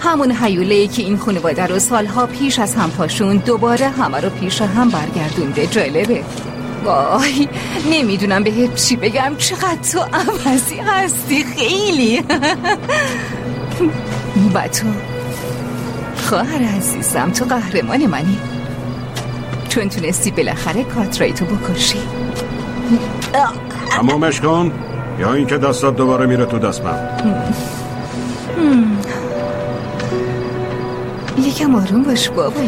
همون هیوله‌ای که این خانواده رو سالها پیش از هم پاشون دوباره همه رو پیش هم برگردونده. جالبه. وای نمیدونم بهت چی بگم، چقدر تو عوضی هستی، خیلی. و تو خواهر عزیزم، تو قهرمان منی، چون تونستی بالاخره کارترایتو بکشی. تمامش کن یا اینکه دستات دوباره میره تو دستم. یکم آروم باش بابایی.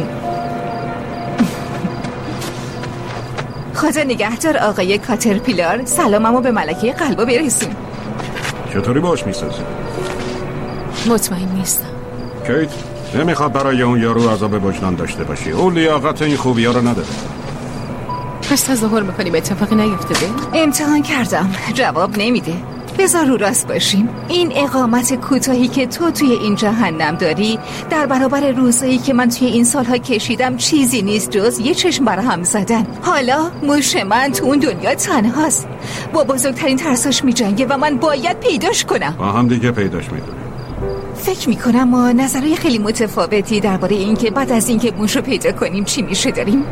خدا نگهدار آقای کاترپیلار. سلاممو به ملکه قلبا برسون. چطوری باش میسازی؟ مطمئن نیستم. کیت نمیخواد برای اون یارو عذاب وجدان داشته باشی. اون لیاقت این خوبی ها رو نداره. پس تظاهر میکنیم اتفاقی نیفتاده؟ امتحان کردم، جواب نمیده. بذار رو راست باشیم، این اقامت کوتاهی که تو توی این جهنم داری در برابر روزایی که من توی این سالها کشیدم چیزی نیست جز یه چشم برهم زدن. حالا موش من تو اون دنیا تنهاست، با بزرگترین ترساش میجنگه و من باید پیداش کنم. با هم دیگه پیداش میدونیم. فکر میکنم ما نظرهای خیلی متفاوتی درباره این که بعد از این که موش رو پیدا کنیم چی میشه داریم.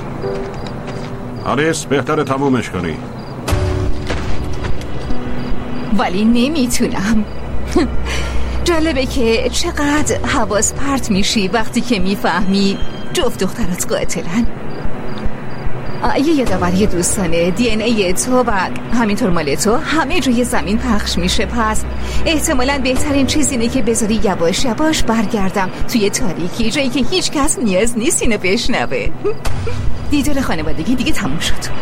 آلیس بهتره تمومش کنی. ولی نمیتونم. جالبه که چقدر حواس پرت میشی وقتی که میفهمی جفت دخترات قاتلن. یه یادآوری دوستانه، دی ان ای تو و همینطور مال تو همه جای زمین پخش میشه. پس احتمالاً بهترین چیز اینه که بذاری یواش یواش برگردم توی تاریکی، جایی که هیچ کس نیاز نیست اینو بشنوه. دیدار خانوادگی دیگه تموم شد.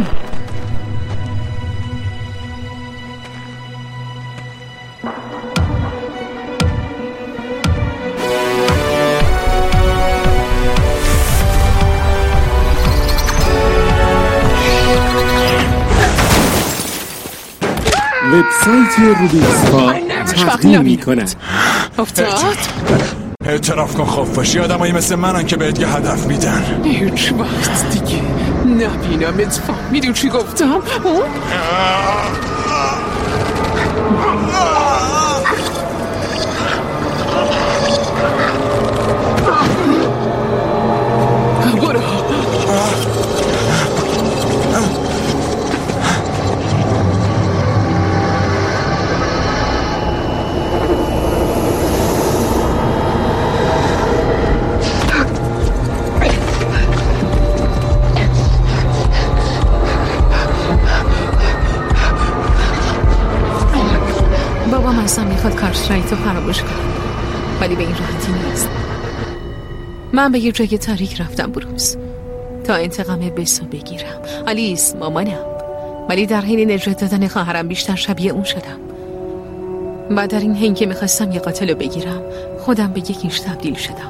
وبسایت روبیکسپا تقدیم می‌کند. افتاد؟ اعتراف کن خفاشی آدمایی مثل منن که بهت یه هدف میدن. هیچ وقت دیگه نبینمت. فهمیدی چی گفتم؟ برو. بابام اصلا میخواد کارترایتو فراموش کنم، ولی به این راحتی نیست. من به یه جای تاریک رفتم بروز تا انتقام بسو بگیرم. آلیس مامانم، ولی در حین نجات دادن خواهرم بیشتر شبیه اون شدم. بعد در این حین که میخواستم یه قاتلو بگیرم خودم به یکیش تبدیل شدم.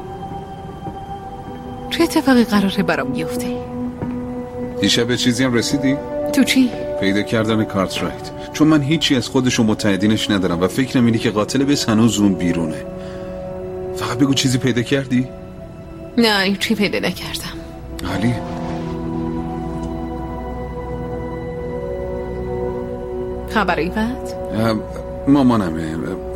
چه اتفاقی قراره برام بیفته؟ دیشب به چیزی هم رسیدی؟ تو چی؟ پیدا کردن کارترایت. چون من هیچی از خودش و متحدینش ندارم و فکرم اینه که قاتل بس هنوز اون بیرونه. فقط بگو چیزی پیدا کردی؟ نه هیچی پیدا نکردم. علی خبری بعد؟ مامانمه.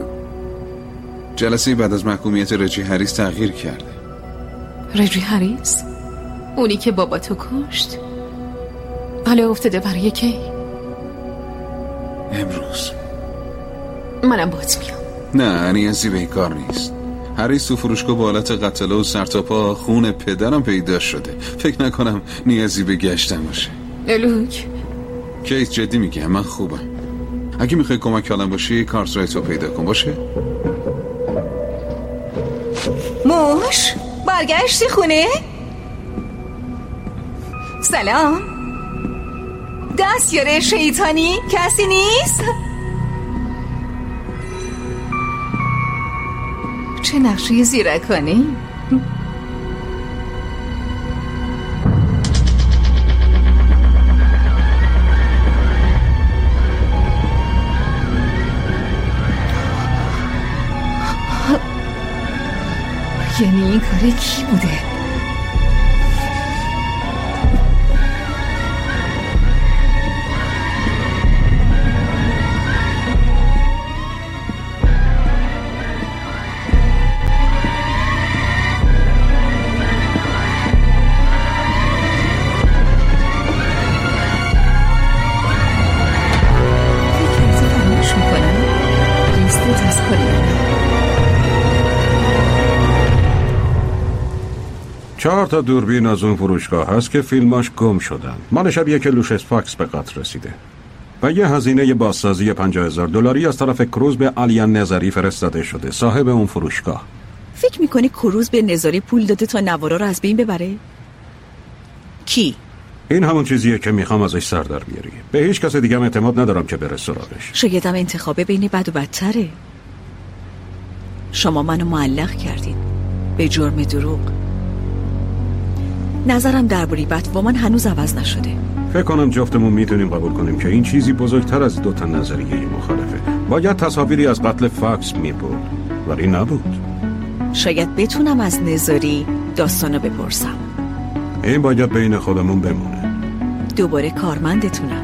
جلسه بعد از محکومیت رجی هریس تغییر کرده. رجی هریس؟ اونی که بابا تو کشت؟ بله افتاده برای کی؟ امروز. منم باهات میام. نه نیازی به این کار نیست. هریس تو فروشگاه با حالت قتله و سرتاپا خون پدرم پیدا شده. فکر نکنم نیازی به گشتم باشه. لوک کیس جدی میگم، من خوبم. اگه میخوای کمک کردن باشی کارترایت رو پیدا کن. باشه؟ موش برگشتی خونه؟ سلام. دستیار شیطانی کسی نیست؟ چه نقشه زیرکانه‌ای؟ یعنی این کار کی بوده؟ 4 تا دوربین از اون فروشگاه هست که فیلماش گم شدن. مال شبیه که لوشس فاکس به قتل رسیده و یه هزینه بازسازی $50,000 از طرف کروز به آلیان نظری فرستاده شده، صاحب اون فروشگاه. فکر میکنی کروز به نظری پول داده تا نوارا رو از بین ببره؟ کی؟ این همون چیزیه که میخوام ازش سر در بیاری. به هیچ کس دیگه اعتماد ندارم که بره سراغش. شایدم انتخابه بین بد و بدتره. شما منو معلق کردین به جرم دروغ. نظرم درباره بت‌وومن هنوز عوض نشده. فکر کنم جفتمون میتونیم قبول کنیم که این چیزی بزرگتر از 2 تا نظریه مخالفه. باید تصاویری از قتل فاکس میبود، ولی نبود. شاید بتونم از نظری داستانو بپرسم. این باید بین خودمون بمونه. دوباره کارمندتونم.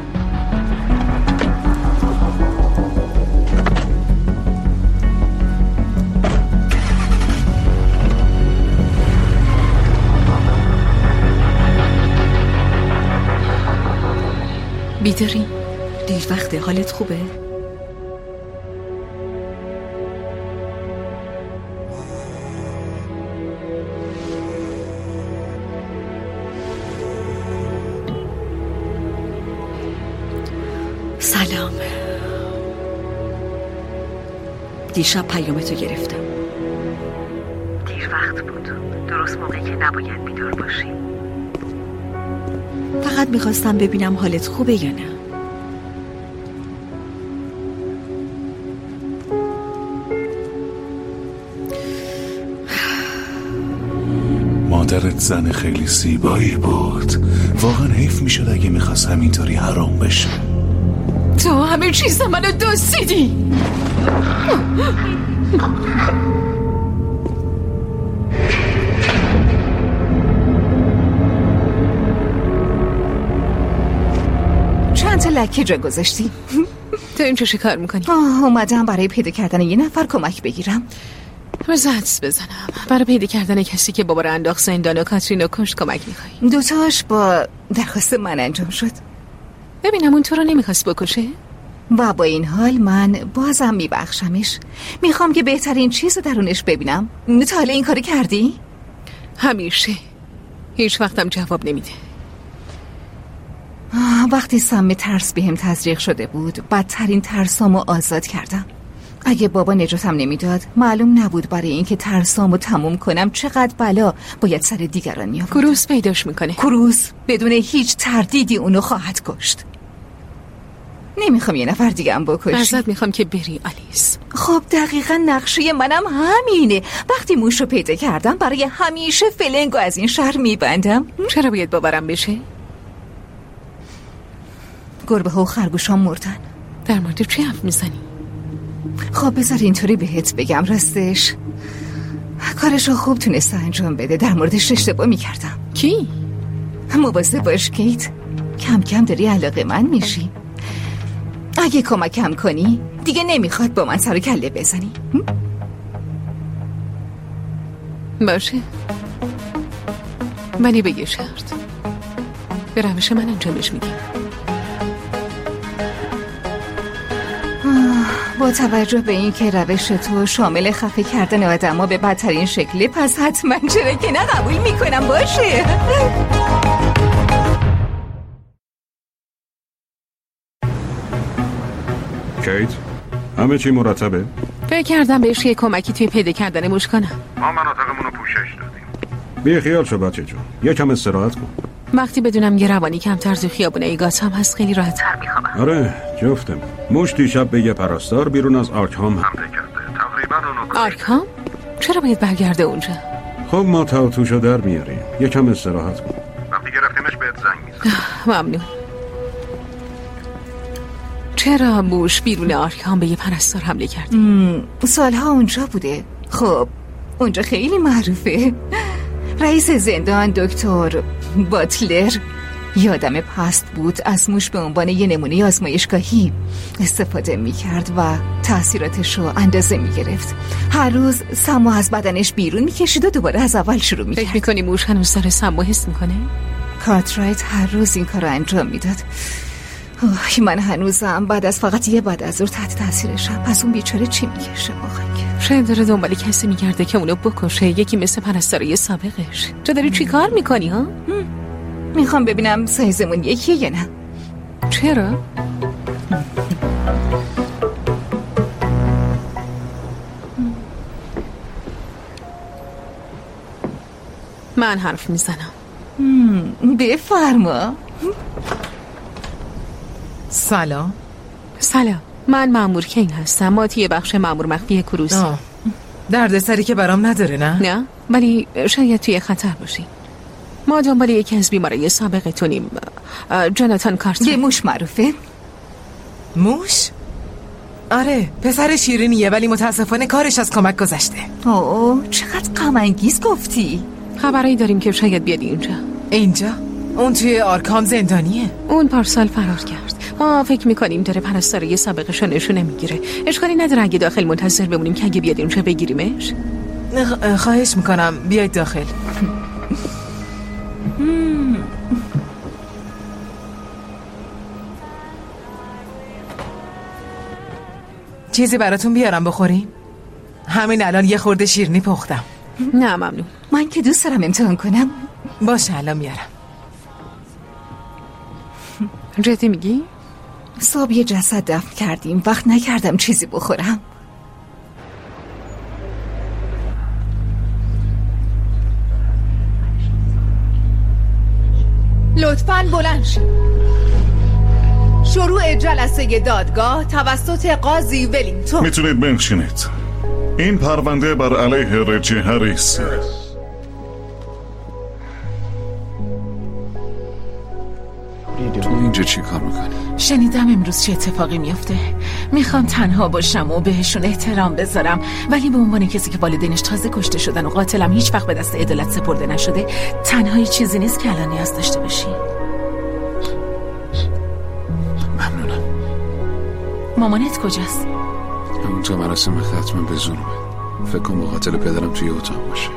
بیداری؟ دیر وقته، حالت خوبه؟ سلام. دیشب پیامتو گرفتم. دیر وقت بود، درست موقعی که نباید بیدار باشی. فقط میخواستم ببینم حالت خوبه یا نه. مادرت زن خیلی زیبایی بود. واقعا حیف میشد اگه میخواست همینطوری حرام بشه. تو همه چیز منو دزدیدی. چند تا لکه جا گذاشتی؟ تو این چه کار میکنی؟ اومدم برای پیدا کردن یه نفر کمک بگیرم. بذار حدس بزنم. برای پیدا کردن کسی که بابا رو انداخت زندان و کاترین و کشت کمک میخوایی؟ 2 تاش با درخواست من انجام شد. ببینم اون تو رو نمیخواست بکشه؟ و با این حال من بازم میبخشمش. میخوام که بهترین چیز رو درونش ببینم. تا حالا این کاری کردی؟ همیشه. هیچ وقتم جواب نمیده. وقتی سم ترس بهم تزریق شده بود، بدترین ترسامو آزاد کردم. اگه بابا نجاتم نمیداد، معلوم نبود برای اینکه ترسامو تموم کنم چقدر بلا باید سر دیگران میآورد. کروز پیداش میکنه. کروز بدون هیچ تردیدی اونو خواهد کشت. نمیخوام یه نفر دیگه هم بکشی. ازت میخوام که بری آلیس. خب دقیقا نقشه منم همینه. وقتی موش رو پیدا کردم برای همیشه فلنگو از این شهر میبندم. چرا باید باورم بشه؟ گربه ها و خرگوشان مردن. در مورد چی حرف میزنی؟ خب بذار اینطوری بهت بگم، راستش کارشو خوب تونسته انجام بده. در موردش اشتباه میکردم. کی؟ مواظب باش کیت، کم کم داری علاقه من میشی. اگه کمکم کنی دیگه نمیخواد با من سر و کله بزنی. باشه، ولی به یه شرط. به روش من انجامش میدی. با توجه به این که روش تو شامل خفه کردن آدم‌ها به بدترین شکله، پس حتما چرا که نه قبول میکنم. باشه. کیت، همه چی مرتبه؟ فکر کردم بهش یه کمکی توی پیدا کردن موش کنم. ما مناطقمون رو پوشش دادیم. بی خیال شو بچه جون، یکم استراحت کن. وقتی بدونم یه روانی کمتر تو خیابونه گاتام هست خیلی راحت‌تر میخوام. آره جفتم. موش دیشب به یه پرستار بیرون از آرکهام حمله کرده. تقریبا اونو آرکهام؟ چرا باید برگرده اونجا؟ خب ما تا توشو در میاریم. یکم استراحت کن. وقتی گرفتیمش بهت زنگ میزنم. ممنون. چرا موش بیرون آرکهام به یه پرستار حمله کرد؟ سالها اونجا بوده. خب اونجا خیلی معروفه. رئیس زندان دکتر باتلر یادم پست بود، از موش به عنوان یه نمونه آزمایشگاهی استفاده میکرد و تأثیراتش رو اندازه میگرفت. هر روز سمو از بدنش بیرون میکشید و دوباره از اول شروع میکرد. فکر میکنی موش هنوز داره سمو حس میکنه؟ کارترایت هر روز این کار رو انجام میداد. من هنوزم بعد از فقط یه بعد از ظهر تحت تاثیرشم. پس اون بیچاره چی میکشه واقعا؟ شاید داره دنبال کسی میگرده که اونو بکشه، یکی مثل پرستارای سابقش. تو داری چی کار میکنی ها؟ میخوام ببینم سایزمون یکیه یا نه. چرا؟ من حرف میزنم. بفرما. سلام. سلام، من مأمور کین هستم. ما توی بخش مأمور مخفی کروز. دردسری که برام نداره نه؟ نه، ولی شاید توی خطر باشی. ما دنبال یکی از بیمارای سابقتونیم، جاناتان کارتر. یه موش معروفه؟ موش؟ آره، پسر شیرینیه ولی متاسفانه کارش از کمک گذشته. اوه، چقدر غم انگیز گفتی. خبرایی داریم که شاید بیاد اینجا؟ اون توی آرکام زندانیه. اون پارسال فرار کرد. ما فکر میکنیم داره پرستارای سابقش رو نشونه میگیره. اشکالی نداره اگه داخل منتظر بمونیم که اگه بیاد اینجا بگیریمش. خواهش میکنم بیاید داخل. چیزی براتون بیارم بخوریم؟ همین الان یه خورده شیرینی پختم. نه ممنون. من که دوست دارم امتحان کنم. باشه الان میارم. جدی میگی؟ صبح یه جسد دفن کردیم، وقت نکردم چیزی بخورم. لطفاً بلند شید. شروع جلسه دادگاه توسط قاضی ولینگتون. میتونید بنشینید. این پرونده بر علیه رجی هریس. تو اینجا چی کار میکنی؟ شنیدم امروز چه اتفاقی میفته. میخوام تنها باشم و بهشون احترام بذارم، ولی به عنوان کسی که والدینش تازه کشته شدن و قاتلم هیچ وقت به دست عدالت سپرده نشده، تنهایی چیزی نیست که الان نیاز داشته باشی. ممنونم. مامانت کجاست؟ اونجا مراسم ختم به زورمه. فکر کنم قاتل پدرم توی اتاق باشه.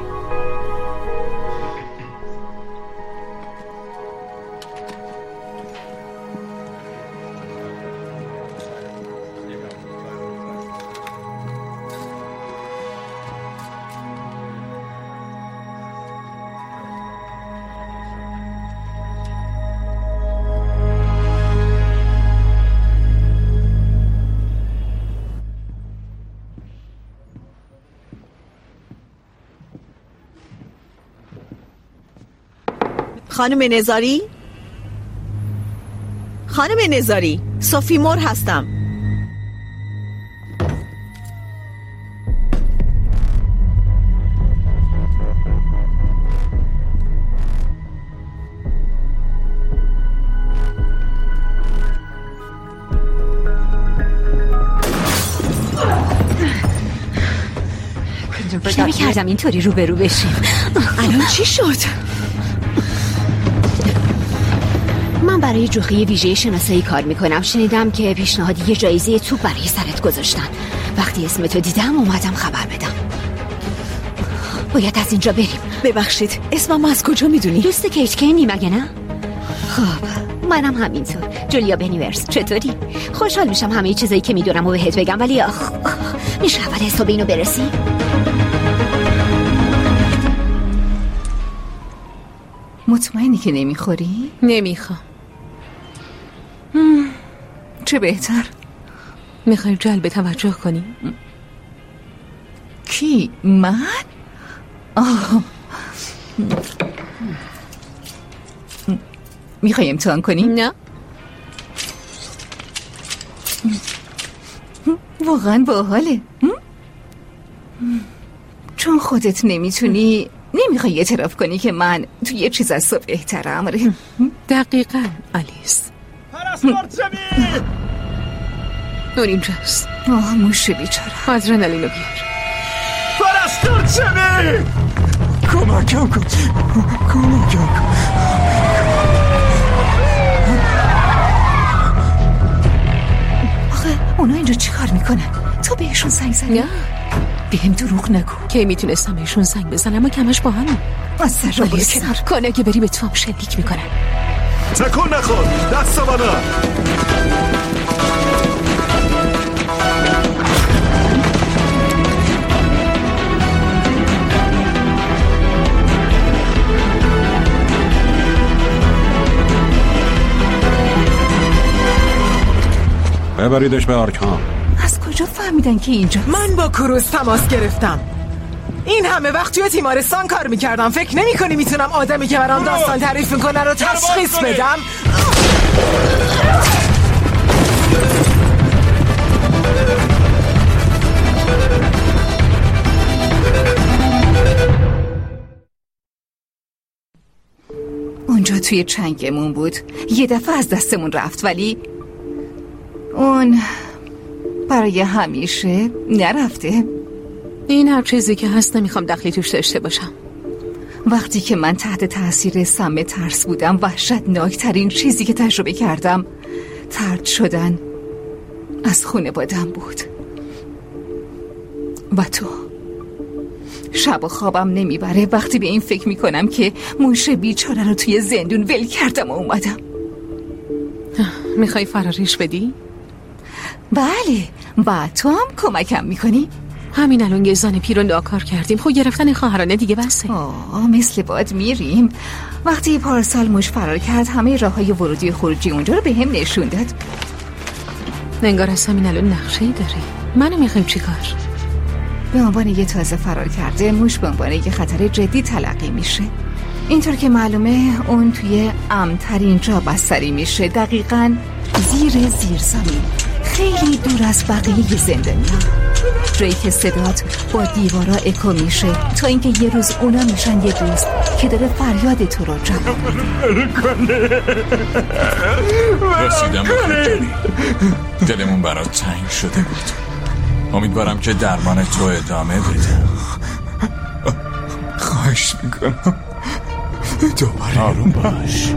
خانم نزاری؟ خانم نزاری، صوفی مور هستم. نمی کردم اینطوری روبرو بشیم. الان چی شد؟ من برای جوخه ویژه شناسایی کار میکنم. شنیدم که پیشنهاد یه جایزه توپ برای سرت گذاشتن. وقتی اسمتو دیدم اومدم خبر بدم. باید از اینجا بریم. ببخشید، اسمم از کجا میدونی؟ دوست کیت کینی مگه نه؟ خب منم همینطور. جولیا بنیورس، چطوری؟ خوشحال میشم همه چیزایی که میدونم و بهت بگم، ولی میشه اول حساب اینو برسی؟ مطمئنی که نمیخوری؟ نمیخوام. چه بهتر. میخوای جلب توجه کنی؟ کی؟ من؟ میخوای امتحان کنی؟ نه. واقعا باحاله. چون خودت نمیتونی نمیخوای اعتراف کنی که من تو یه چیز از تو بهترم. دقیقاً آلیس. پرستار چمی؟ اون اینجاست. موشه بیچاره. آدرنالینو بیار. پرستار چمی؟ کمکم کن. کمکم کن. آخه اونا اینجا چی کار میکنن؟ تو بهشون زنگ زنی؟ نه. بهم دروغ نگو. که میتونستم بهشون زنگ بزنم اما کمش با همون. از سر رو برو کنار. کنه که بری به تو هم شلیک میکنن. تکون نخور. دست منو. ببریدش به آرکام. از کجا فهمیدن که اینجا؟ من با کروز تماس گرفتم. این همه وقت توی تیمارستان کار میکردم. فکر نمی کنی میتونم آدمی که برام داستان تعریف میکنه رو تشخیص بدم؟ اونجا توی چنگمون بود. یه دفعه از دستمون رفت، ولی اون برای همیشه نرفته. این هر چیزی که هست نمیخوام دخلی توش داشته باشم. وقتی که من تحت تاثیر سم ترس بودم، وحشتناکترین چیزی که تجربه کردم طرد شدن از خانواده‌ام بود. و تو شب و خوابم نمیبره وقتی به این فکر میکنم که موش بیچاره رو توی زندون ول کردم و اومدم. میخوای فراریش بدی؟ بله. و تو هم کمکم میکنی؟ همین الان یه زن پیر رو ناکار کردیم. خب گرفتن خواهرانه دیگه بسه. مثل باد میریم. وقتی پارسال موش فرار کرد همه راههای ورودی و خروجی اونجا رو به هم نشون داد. انگار از همین الان نقشه‌ای داری. منو میخوایم چی کار؟ به عنوان یه تازه فرار کرده موش به عنوان یه خطر جدی تلقی میشه. اینطور که معلومه اون توی امن‌ترین جا بستری میشه، دقیقاً زیر زمین، خیلی دور از بقیه زندانی‌ها. جایی که صدات با دیوارا اکو میشه تا اینکه یه روز اونا میشن یه دوست که داره فریاد تو رو جواب میده. رسیدم به جونی. دلمون برات تنگ شده بود. امیدوارم که درمان تو ادامه بده. خواهش میکنم دوباره آروم باش.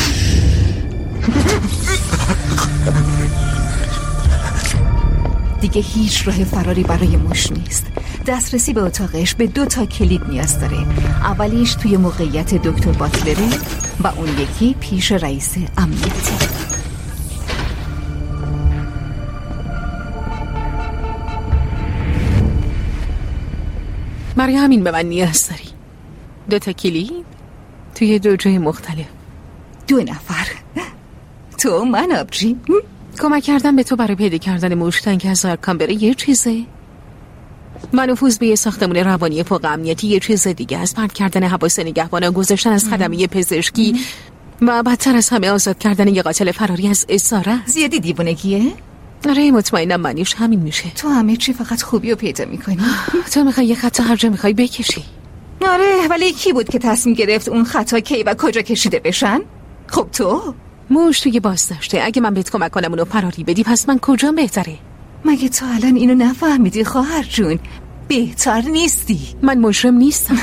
دیگه هیچ راه فراری برای موش نیست. دسترسی به اتاقش به 2 کلید نیاز داره. اولیش توی موقعیت دکتر باتلره و اون یکی پیش رئیس امنیتی. برای همین به من نیاز داری. 2 کلید توی 2 جای مختلف. 2 نفر. تو من آبجی. کمک کردن به تو برای پیدا کردن موشتن که از آرکام بره یه چیزه. و نفوذ به یه ساختمون روانی فوق امنیتی یه چیز دیگه. از پرت کردن حواس نگهبانا، گذاشتن از خدمه پزشکی و بدتر از همه آزاد کردن یه قاتل فراری از اسارت. زیادی دیوونگیه؟ آره مطمئنم معنیش همین میشه. تو همه چی فقط خوبی رو پیدا میکنی. تو میخوای یه خطا هر جا میخوای بکشی. آره ولی کی بود که تصمیم گرفت اون خطا کی و کجا کشیده بشن؟ خب تو موش توی بازداشته. اگه من بهت کمک کنم اونو فراری بدی پس من کجام بهتره؟ مگه تو الان اینو نفهمیدی خواهر جون؟ بهتر نیستی. من مجرم نیستم.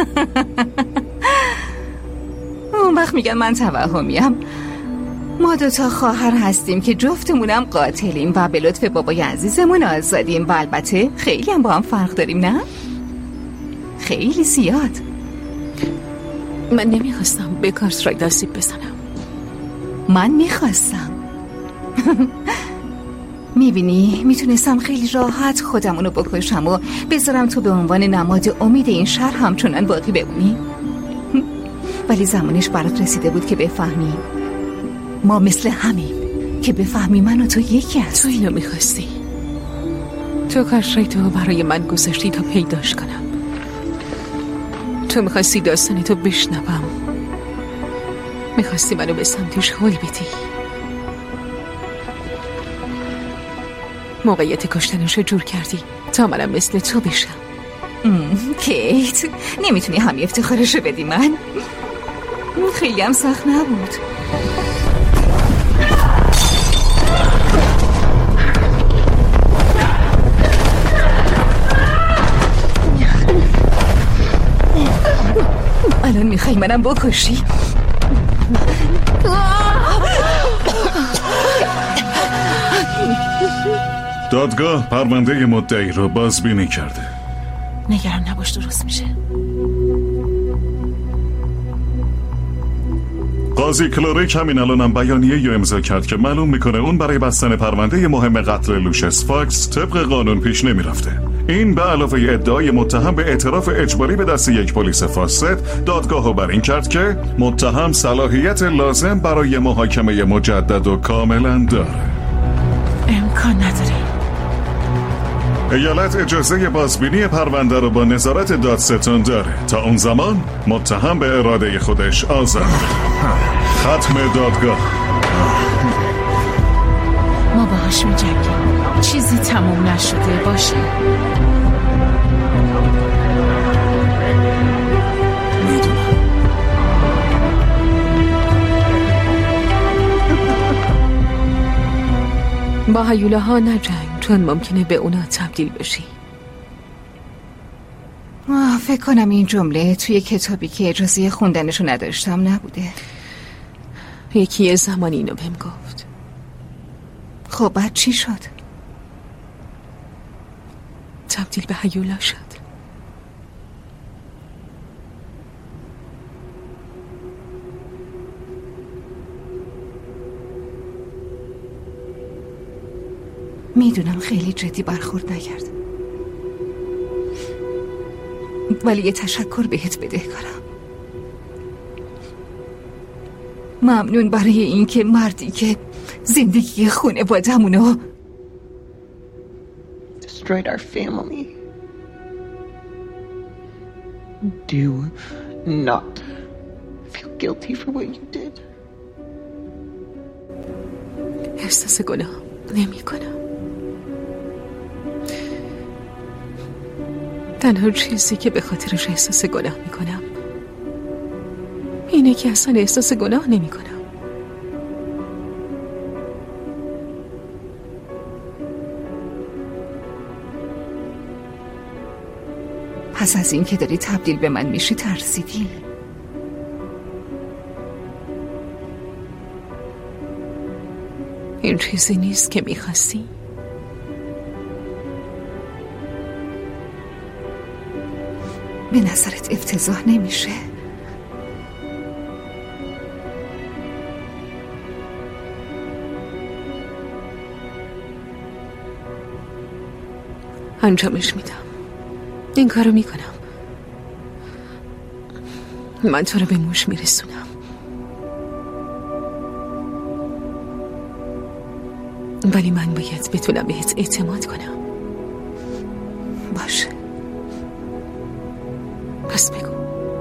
اون وقت میگن من توهمیم. ما 2 خواهر هستیم که جفتمونم قاتلیم و به لطف بابای عزیزمون آزادیم و البته خیلی هم با هم فرق داریم، نه؟ خیلی زیاد. من نمیخواستم به کارسترایت آسیب بزنم. من میخواستم. میبینی میتونستم خیلی راحت خودمونو بکشم و بذارم تو به عنوان نماد امید این شهر همچنان باقی بمونی. ولی زمانش برات رسیده بود که بفهمی ما مثل همیم، که بفهمی من و تو یکی هست. تو اینو میخواستی. تو کارسترایتو برای من گذاشتی تا پیداش کنم. تو میخواستی داستانی تو بشنوم. میخواستی منو به سمتش هل بدی. موقعیت کشتنشو جور کردی تا منم مثل تو بشم. کیت نمیتونی همین افتخارشو بدی من؟ خیلی هم سخت نبود. الان میخوای منم بکشی؟ دادگاه پرونده مدعی رو بازبینی کرده. نگران نباش درست میشه. قاضی کلوریک همین الانم بیانیه‌ای امضا کرد که معلوم میکنه اون برای بستن پرونده مهم قتل لوشس فاکس طبق قانون پیش نمیرفته. این به علاوه ادعای متهم به اعتراف اجباری به دست یک پلیس فاسد، دادگاهو بر این کرد که متهم صلاحیت لازم برای محاکمه مجدد و کاملا داره. امکان نداره. ایالت اجازه بازبینی پرونده رو با نظارت دادستان داره. تا اون زمان متهم به اراده خودش آزاد. ختم دادگاه. ما باهاش می‌جنگیم. چیزی تموم نشده باشه. با هیولاها نجنگ، چون ممکنه به اونا تبدیل بشی. فکر کنم این جمله توی کتابی که اجازه خوندنشو نداشتم نبوده. یکی زمانی اینو بهم گفت. خب بعد چی شد؟ تبدیل به هیولا شد. میدونم خیلی جدی برخورد نکردم، ولی یه تشکر بهت بدهکارم. ممنون برای اینکه مردی که زندگی خانواده‌مونو destroyed our family. Do not feel guilty for what you did. احساس گناه نمی کنم. تنها چیزی که به خاطرش احساس گناه می کنم اینه که اصلا احساس گناه نمی کنم. پس از این که داری تبدیل به من میشی ترسیدی؟ این چیزی نیست که میخواستی؟ به نظرت افتضاح نمیشه؟ انجامش میدم. این کارو میکنم. من تو رو به موش میرسونم. ولی من باید بتونم بهت اعتماد کنم. باشه. پس بگو.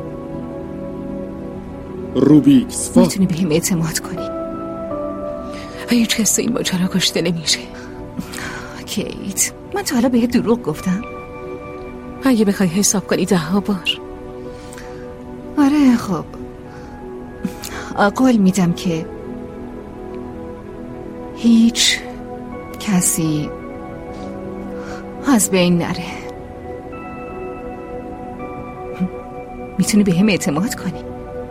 روبیکس میتونی به هم اعتماد کنی؟ هیچ کس این ماجرا کشته نمیشه. کیت، من تا حالا بهت دروغ گفتم؟ اگه بخوای حساب کنی 10 بار. آره خب، قول میدم که هیچ کسی از بین نره. میتونی به هم اعتماد کنی؟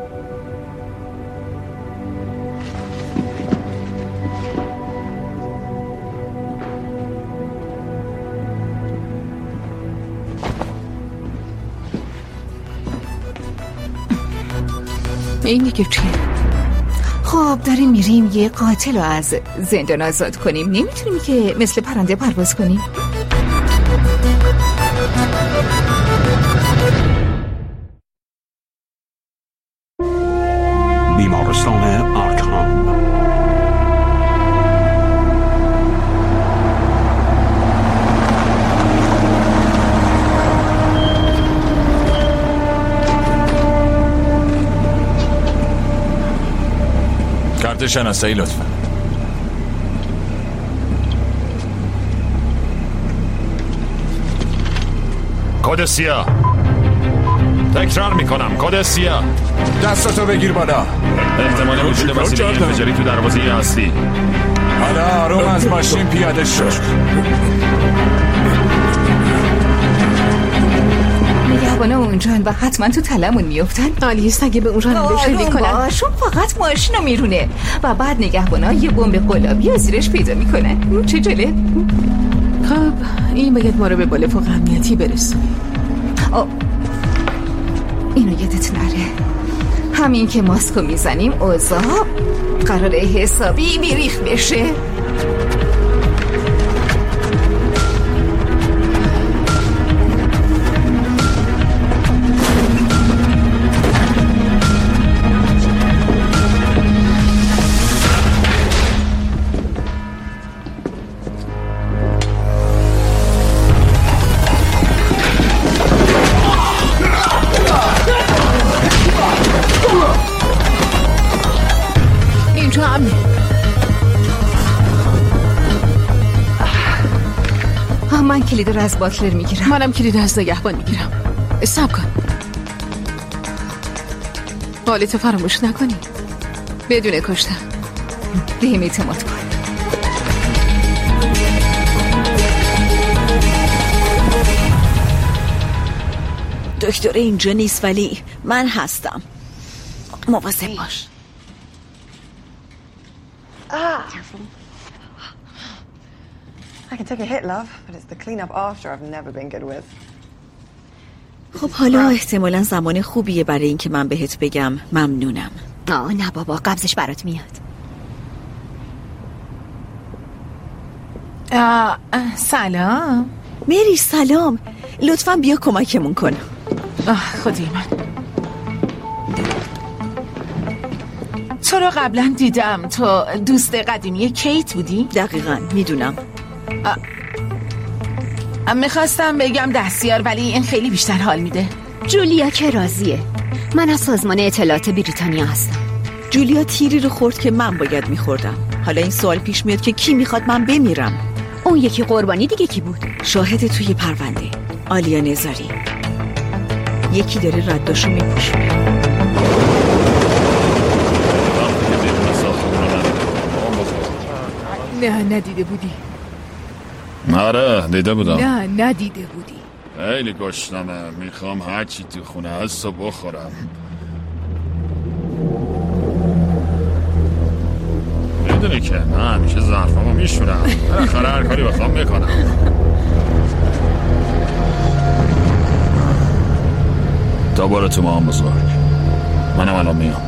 این دیگه چیه؟ خب داریم میریم یه قاتل رو از زندان آزاد کنیم. نمیتونیم که مثل پرنده پرواز کنیم؟ بیمارستان آرکام. کارت شناسایی لطفا. کد سیاه. تکرار میکنم کد سیاه. دستاتو بگیر بالا. احتمال وجود وسیله انفجاری تو دروازه اصلی. حالا آروم از ماشین پیاده شد. نگهبانا اونجان و حتما تو تلمون میفتن. آلیس اگه به اون راننده شلیک کنن باشون فقط ماشینو میرونه و بعد نگهبانا یه بمب قلابی از زیرش پیدا میکنن. چه جله؟ خب این باید ما رو به بالا فوق امنیتی برسونه. اینو یادت نره، همین که ماسکو میزنیم اوضاع قراره حسابی بیریخ بشه. کلید رو از باتلر میگیرم. منم کلید از نگهبان میگیرم. صبر کن. حالتو فراموش نکنی. بدون کشتن. بهم اعتماد کن. دکتر اینجا نیست ولی من هستم. مواظب باش. I can take a hit, love, but it's the clean up after I've never been good with. خب حالا احتمالاً زمان خوبیه برای اینکه من بهت بگم ممنونم. نه بابا، قبضش برات میاد. سلام. مری سلام. لطفاً بیا کمکمون کن. خدای من. تو رو قبلا دیدم. تو دوست قدیمی کیت بودی؟ دقیقاً میدونم. میخواستم بگم دستیار، ولی این خیلی بیشتر حال میده. جولیا که راضیه. من از سازمان اطلاعات بریتانیا هستم. جولیا تیری رو خورد که من باید میخوردم. حالا این سوال پیش میاد که کی میخواد من بمیرم؟ اون یکی قربانی دیگه کی بود؟ شاهد توی پرونده، آلیا نظری. یکی داره رداشو میپوشونه. نه ندیده بودی. آره دیده بودم. نه ندیده بودی. خیلی گشنمه، میخوام هرچی تو خونه هست و بخورم. میدونی که من همیشه ظرفامو میشورم. بالاخره هر کاری بخوام میکنم. تا باره تو مام بزرگ. منم الان میام.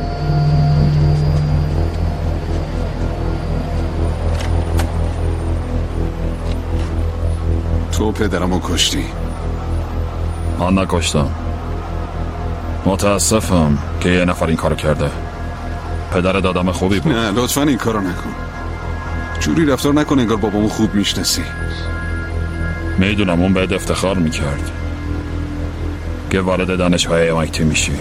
تو پدرمو کشتی. من نکشتم. متاسفم که یه نفر این کارو کرده. پدر دادم خوبی بود. نه لطفا این کارو نکن. جوری رفتار نکن انگار بابامو خوب میشناسی. میدونم اون بهت افتخار میکرد که وارد دانشگاه MIT میشی.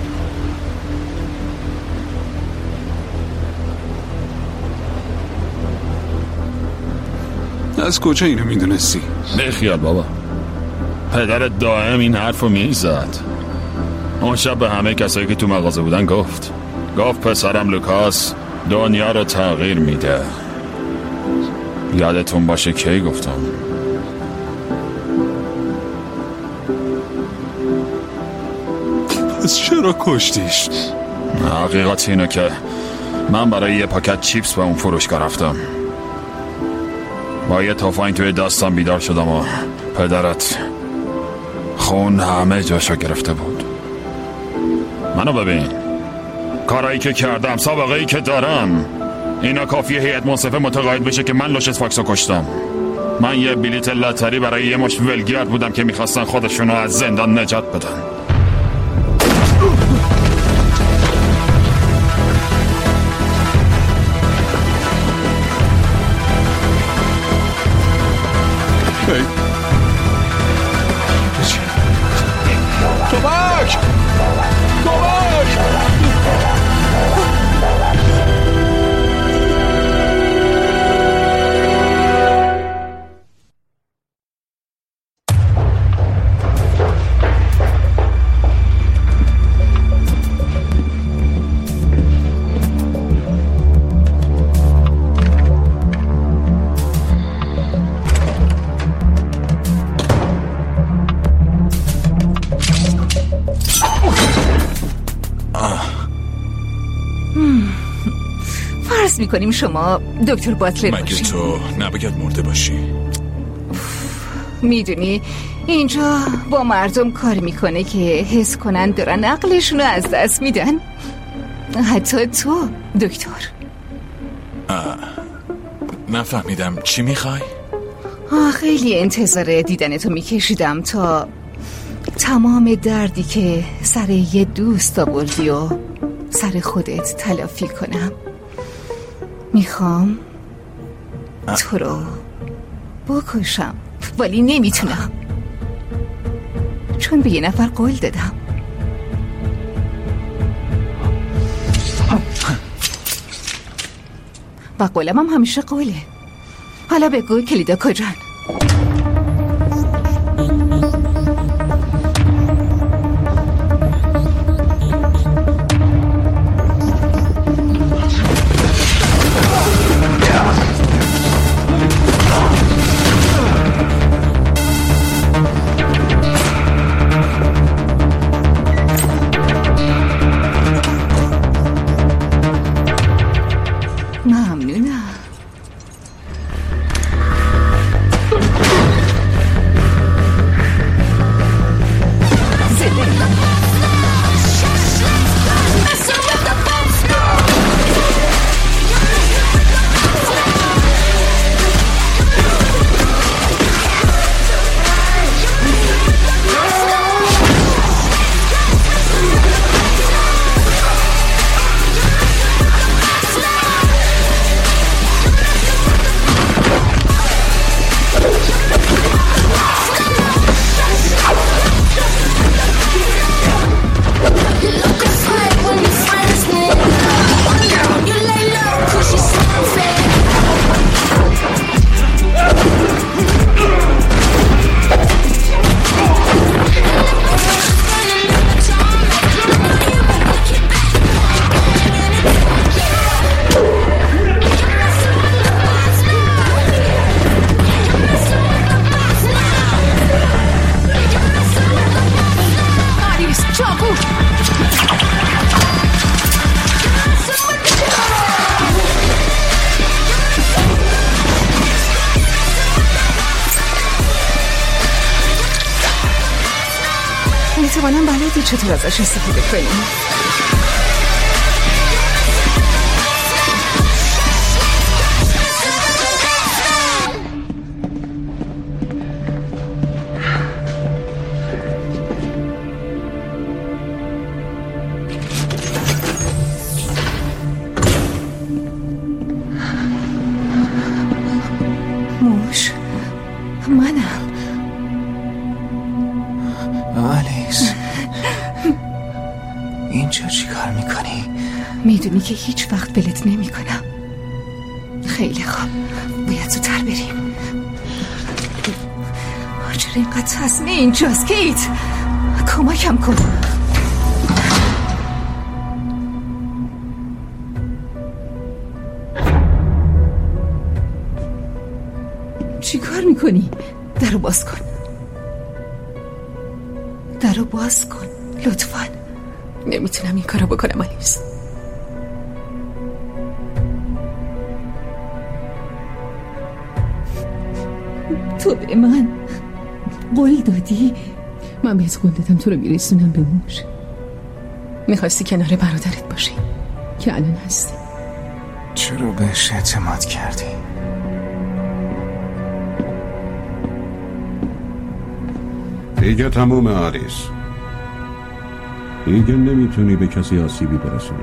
از کجا اینو میدونستی؟ بخیال بابا، پدرت دائم این حرفو میزد. اون شب به همه کسایی که تو مغازه بودن گفت پسرم لوکاس دنیا رو تغییر میده. یادتون باشه کی گفتم؟ پس چرا کشتیش؟ حقیقت اینه که من برای یه پاکت چیپس به اون فروشگاه رفتم. با یه تفنگ توی دستم بیدار شدم و پدرت خون همه جاشو گرفته بود. منو ببین، کارایی که کردم، سابقه‌ای که دارم، اینا کافیه هیئت منصفه متقاعد بشه که من لوشس فاکسو کشتم. من یه بلیت لاتاری برای یه مش ولگرد بودم که میخواستن خودشونو از زندان نجات بدن. فرض میکنیم شما دکتر باتلر باشی. مگه تو نباید مرده باشی؟ میدونی اینجا با مردم کار میکنه که حس کنن دارن عقلشونو از دست میدن. حتی تو دکتر. نفهمیدم چی میخوای؟ خیلی انتظار دیدنتو میکشیدم تا تمام دردی که سر یه دوست آوردی و سر خودت تلافی کنم. میخوام تو رو بکشم ولی نمیتونم، چون به یه نفر قول دادم. و قولم هم همیشه قوله. حالا بگو کلیدا کجان؟ احتمالاً بلدی چطور ازش استفاده کنیم. موش منم. آلیس اینجا چی کار میکنی؟ میدونی که هیچ وقت ولت نمی کنم. خیلی خوب، باید زودتر بریم. چرا اینقدر تصمه اینجاست کیت؟ کمکم کن. چی کار میکنی؟ درو باز کن. درو باز کن لطفاً. نمیتونم این کارو بکنم آلیس. تو به من قول دادی؟ من بهت قول دادم تو رو میرسونم به موش. میخواستی کنار برادرت باشی که الان هستی. چرا بهش اعتماد کردی؟ دیگه تمومه آلیس. دیگه نمیتونی به کسی آسیبی برسونی.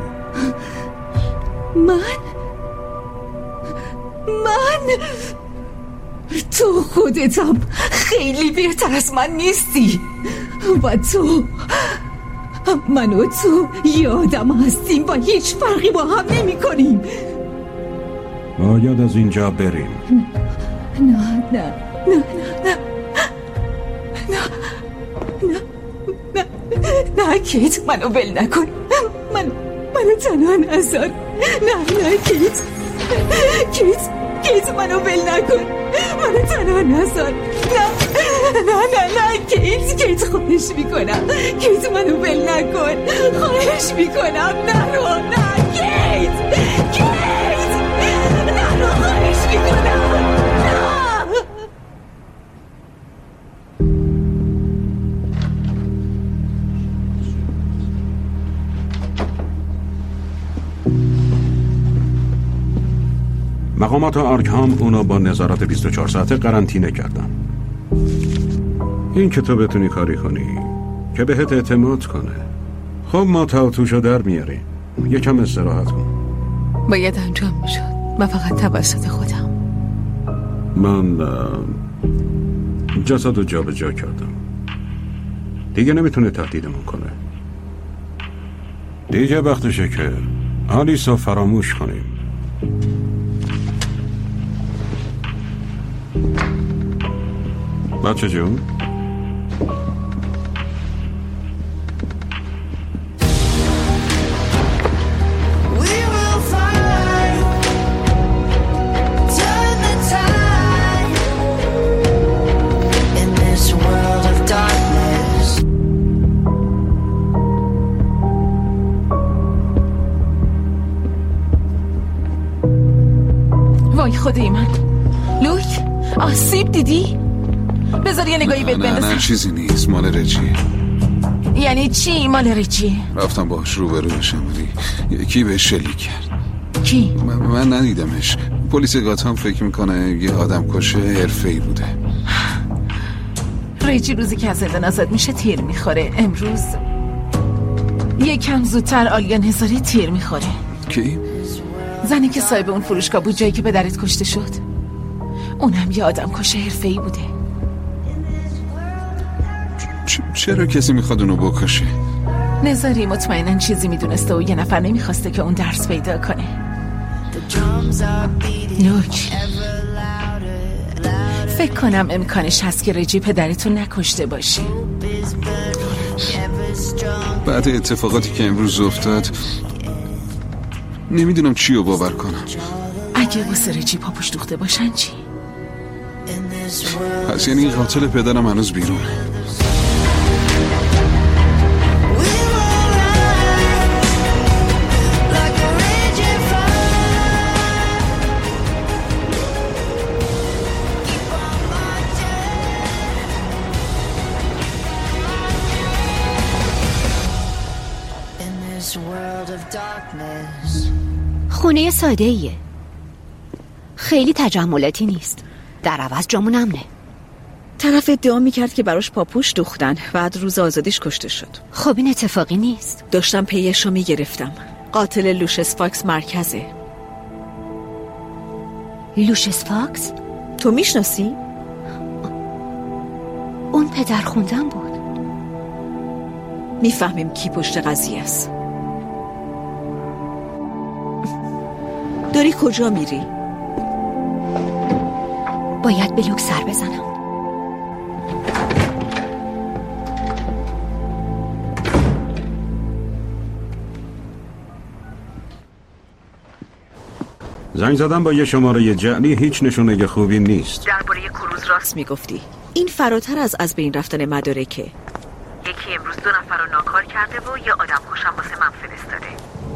من تو خودتم خیلی بهتر از من نیستی و تو من و تو یه آدم هستیم و هیچ فرقی با هم نمی کنیم. باید از اینجا بریم. نه نه نه نه نه نه نه کیت، منو ول نکن. منو تنها نذار. نه کیت منو ول نکن. منو تنها نذار. نه کیت خواهش میکنم. کیت منو ول نکن. خواهش میکنم نرو. نه کیت نرو. خواهش میکنم. مقامات آرکهام اونو با نظارت 24 ساعته قرنطینه کردن. این که تو بتونی کاری کنی که بهت اعتماد کنه. خب ما توشو در میاریم. یکم استراحت کن. باید انجام میشد و فقط توسط خودم. من جسدو جا به جا کردم. دیگه نمیتونه تهدیدمون کنه. دیگه وقتشه که آلیسو فراموش کنیم. بچه جون، وای خدای من. لوک آسیب دیدی؟ بذار یه نگاهی بهت بندازم. نه چیزی نیست، مال رجیه. یعنی چی مال رجیه؟ رفتم باهاش روبرو بشم ولی یکی بهش شلیک کرد. کی؟ من ندیدمش. پلیس گاتام فکر میکنه یه آدم کشه حرفه‌ای بوده. رجی روزی که از زندان آزاد میشه تیر میخوره. امروز یکم زودتر آلیا نظاری تیر میخوره. کی؟ زنی که صاحب اون فروشگاه بود جایی که پدرت کشته شد. اونم یه آدم کشه حرفه‌ای بوده. چرا کسی میخواد اونو بکشه؟ نظاری مطمئناً چیزی میدونسته و یه نفر نمیخواسته که اون درس پیدا کنه. لوک، فکر کنم امکانش هست که رجی پدرتو نکشته باشه. بعد اتفاقاتی که امروز افتاد نمیدونم چی رو باور کنم. اگه واسه رجی پاپوش دوخته باشن چی؟ پس یعنی این قاتل پدرم هنوز بیرونه. خونه ساده ایه، خیلی تجملاتی نیست، در عوض جامون امنه. طرف ادعا میکرد که براش پاپوش دوختن، بعد روز آزادیش کشته شد. خب این اتفاقی نیست. داشتم پیشو میگرفتم. قاتل لوشس فاکس مرکزه. لوشس فاکس؟ تو میشناسی؟ اون پدر خوندن بود. میفهمیم کی پشت قضیه است. داری کجا میری؟ باید به لوک سر بزنم. زنگ زدن با یه شماره جعلی هیچ نشونه خوبی نیست. درباره کروز راست میگفتی. این فراتر از بین رفتن مدارکه. یکی امروز 2 نفر رو ناکار کرده و یه آدم خوشم واسه من فرستاده.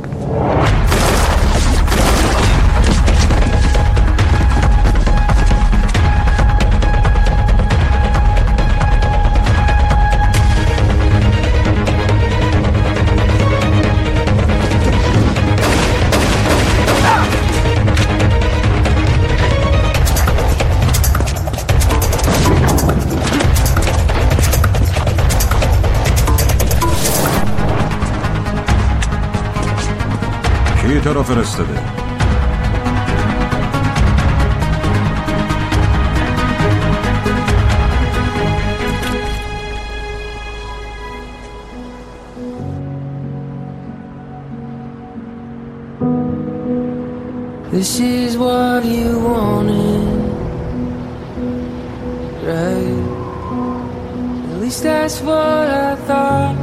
کی طرف فرستاده؟ This is what you wanted, right? At least that's what I thought.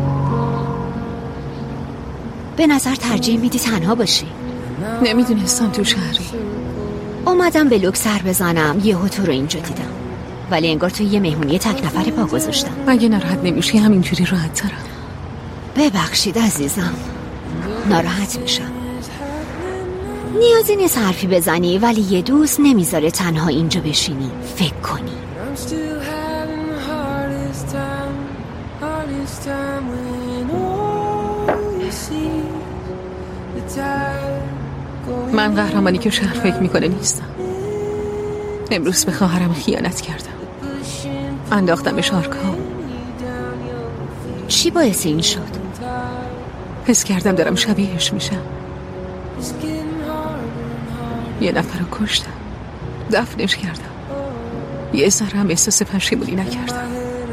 به نظر ترجیح میدی تنها باشی؟ نمیدونستم تو شهری. اومدم به لوک سر بزنم، یهو تو رو اینجا دیدم، ولی انگار تو یه مهمونی تک نفره پا گذاشتم. اگه ناراحت نمیشی همینجوری راحت ترم. ببخشید عزیزم، ناراحت میشم. نیازی نیست حرفی بزنی، ولی یه دوست نمیذاره تنها اینجا بشینی فکر کنی. من قهرمانی که شهر فکر میکنه نیستم. امروز به خواهرم خیانت کردم، انداختمش آرکام. چی باعث این شد؟ حس کردم دارم شبیهش میشم. یه نفر رو کشتم، دفنش کردم، یه ذرم احساس پشیمونی نکردم.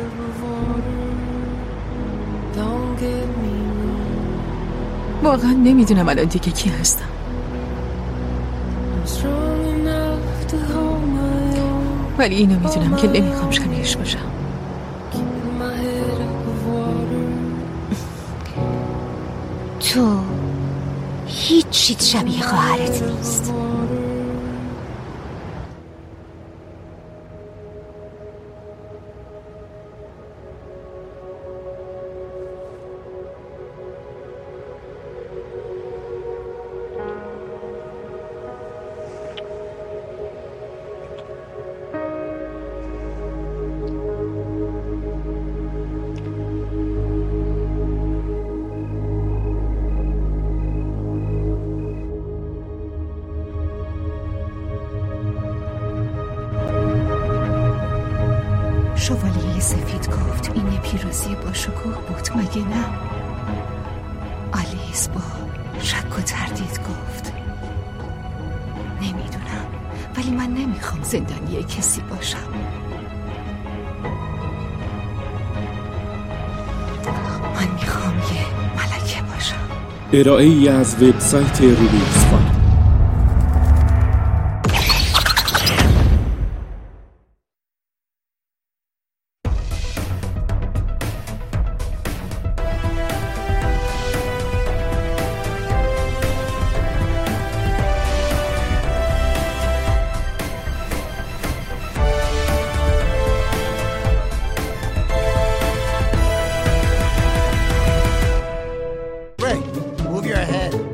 واقعا نمیدونم الان دیگه کی هستم. ولی اینو میدونم که نمیخوام شبیهش باشم. تو هیچ چیز شبیه خواهرت نیست. شوالیه سفید گفت این پیروزی با شکوه بود، مگه نه؟ آلیس با شک و تردید گفت نمیدونم، ولی من نمیخوام زندانی کسی باشم. من میخوام یه ملکه باشم. ارائه‌ای از وبسایت روبیکس فایل. Move your head.